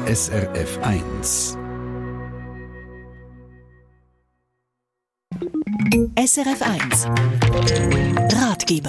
SRF 1. SRF 1 Ratgeber.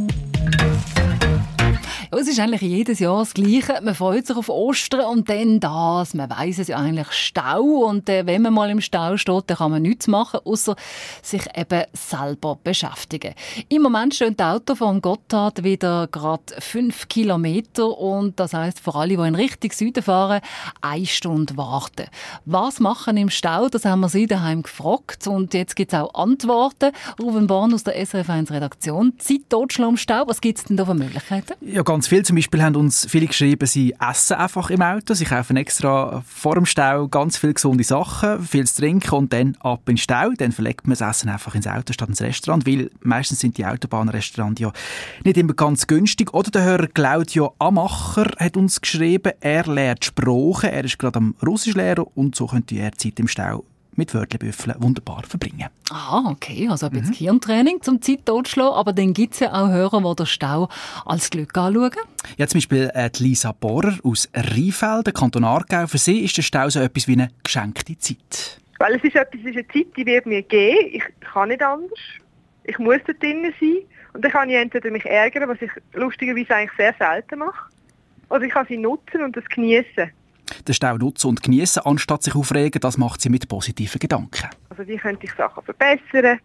Ja, es ist eigentlich jedes Jahr das Gleiche. Man freut sich auf Ostern und dann das. Man weiss es ja eigentlich, Stau. Und wenn man mal im Stau steht, dann kann man nichts machen, außer sich eben selber beschäftigen. Im Moment stehen die Autos vom Gotthard wieder gerade 5 Kilometer. Und das heisst, für alle, die in Richtung Süden fahren, 1 Stunde warten. Was machen im Stau? Das haben wir Sie daheim gefragt. Und jetzt gibt es auch Antworten. Ruben Born aus der SRF 1 Redaktion. Zeit totschlagen im Stau. Was gibt es denn da für Möglichkeiten? Ja, ganz viel. Zum Beispiel haben uns viele geschrieben, sie essen einfach im Auto. Sie kaufen extra vor dem Stau ganz viele gesunde Sachen, viel zu trinken und dann ab in den Stau. Dann verlegt man das Essen einfach ins Auto statt ins Restaurant, weil meistens sind die Autobahnrestaurants ja nicht immer ganz günstig. Oder der Hörer Claudio Amacher hat uns geschrieben, er lernt Sprachen, er ist gerade am Russischlehrer und so könnte er Zeit im Stau mit Wörtlebüffeln wunderbar verbringen. Ah, okay, also ein bisschen Hirntraining zum Zeit totschlagen, aber dann gibt es ja auch Hörer, die den Stau als Glück anschauen. Ja, zum Beispiel die Lisa Bohrer aus Rheinfelden, Kanton Aargau. Für sie ist der Stau so etwas wie eine geschenkte Zeit. Weil es ist eine Zeit, die wird mir geben. Ich kann nicht anders. Ich muss da drinnen sein. Und dann kann ich entweder mich ärgern, was ich lustigerweise eigentlich sehr selten mache, oder ich kann sie nutzen und das genießen. Den Stau nutzen und genießen, anstatt sich aufregen, das macht sie mit positiven Gedanken. Also wie könnte ich Sachen verbessern?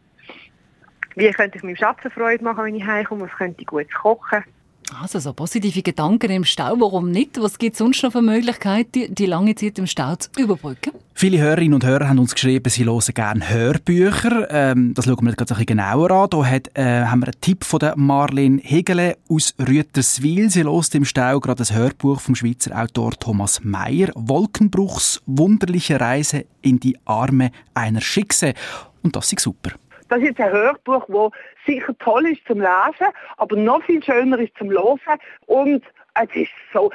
Wie könnte ich meinem Schatz Freude machen, wenn ich heimkomme? Was könnte ich gut kochen? Also so positive Gedanken im Stau, warum nicht? Was gibt es sonst noch für Möglichkeiten, die lange Zeit im Stau zu überbrücken? Viele Hörerinnen und Hörer haben uns geschrieben, sie hören gerne Hörbücher. Das schauen wir jetzt ein bisschen genauer an. Hier haben wir einen Tipp von der Marlene Hegele aus Rüeterswil. Sie hört im Stau gerade das Hörbuch vom Schweizer Autor Thomas Meyer, Wolkenbruchs wunderliche Reise in die Arme einer Schickse. Und das ist super. Das ist jetzt ein Hörbuch, das sicher toll ist zum Lesen, aber noch viel schöner ist zum Hören. Und es ist so,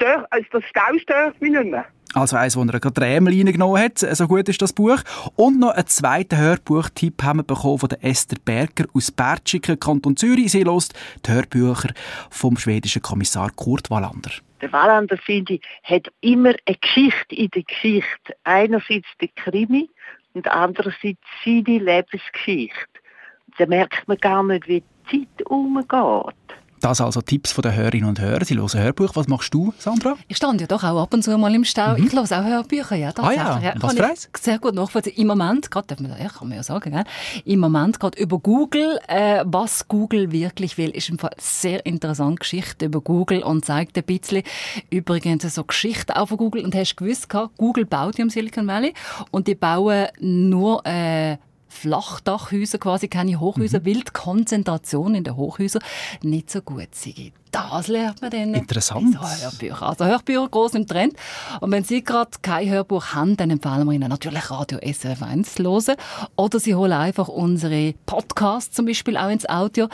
das Stau stört mich nicht mehr. Also eins, wo er gerade die Rämel reingenommen hat. So gut ist das Buch. Und noch einen zweiten Hörbuchtipp haben wir bekommen von der Esther Berger aus Bertschiken, Kanton Zürich. Sie hört die Hörbücher vom schwedischen Kommissar Kurt Wallander. Der Wallander, finde ich, hat immer eine Geschichte in der Geschichte. Einerseits der Krimi und andererseits seine Lebensgeschichte. Da merkt man gar nicht, wie die Zeit umgeht. Das also Tipps von den Hörerinnen und Hörern. Sie hören Hörbuch. Was machst du, Sandra? Ich stand ja doch auch ab und zu mal im Stau. Ich höre auch Hörbücher, ja. Ja. Was für eins? Sehr gut nachvollziehen. Im Moment, gerade, kann man ja sagen, gell? Im Moment gerade über Google, was Google wirklich will, ist im Fall sehr interessante Geschichte über Google und zeigt ein bisschen übrigens so Geschichten auch von Google. Und hast du gewusst, Google baut ja im Silicon Valley und die bauen nur Flachdachhäuser, quasi keine Hochhäuser, weil die Konzentration in den Hochhäusern nicht so gut sei. Das lernt man dann. Interessant. Hörbücher. Also Hörbücher gross im Trend. Und wenn Sie gerade kein Hörbuch haben, dann empfehlen wir Ihnen natürlich Radio SRF 1 zu hören. Oder Sie holen einfach unsere Podcasts zum Beispiel auch ins Auto.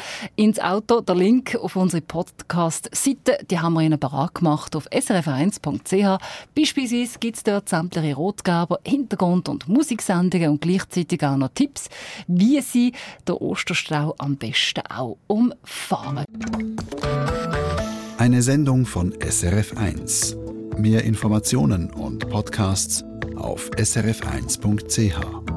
Der Link auf unsere Podcast-Seite, die haben wir Ihnen parat gemacht auf srf1.ch. Beispielsweise gibt es dort sämtliche Rotgeber, Hintergrund- und Musiksendungen und gleichzeitig auch noch Tipps, wie Sie den Osterstau am besten auch umfahren. Eine Sendung von SRF 1. Mehr Informationen und Podcasts auf srf1.ch.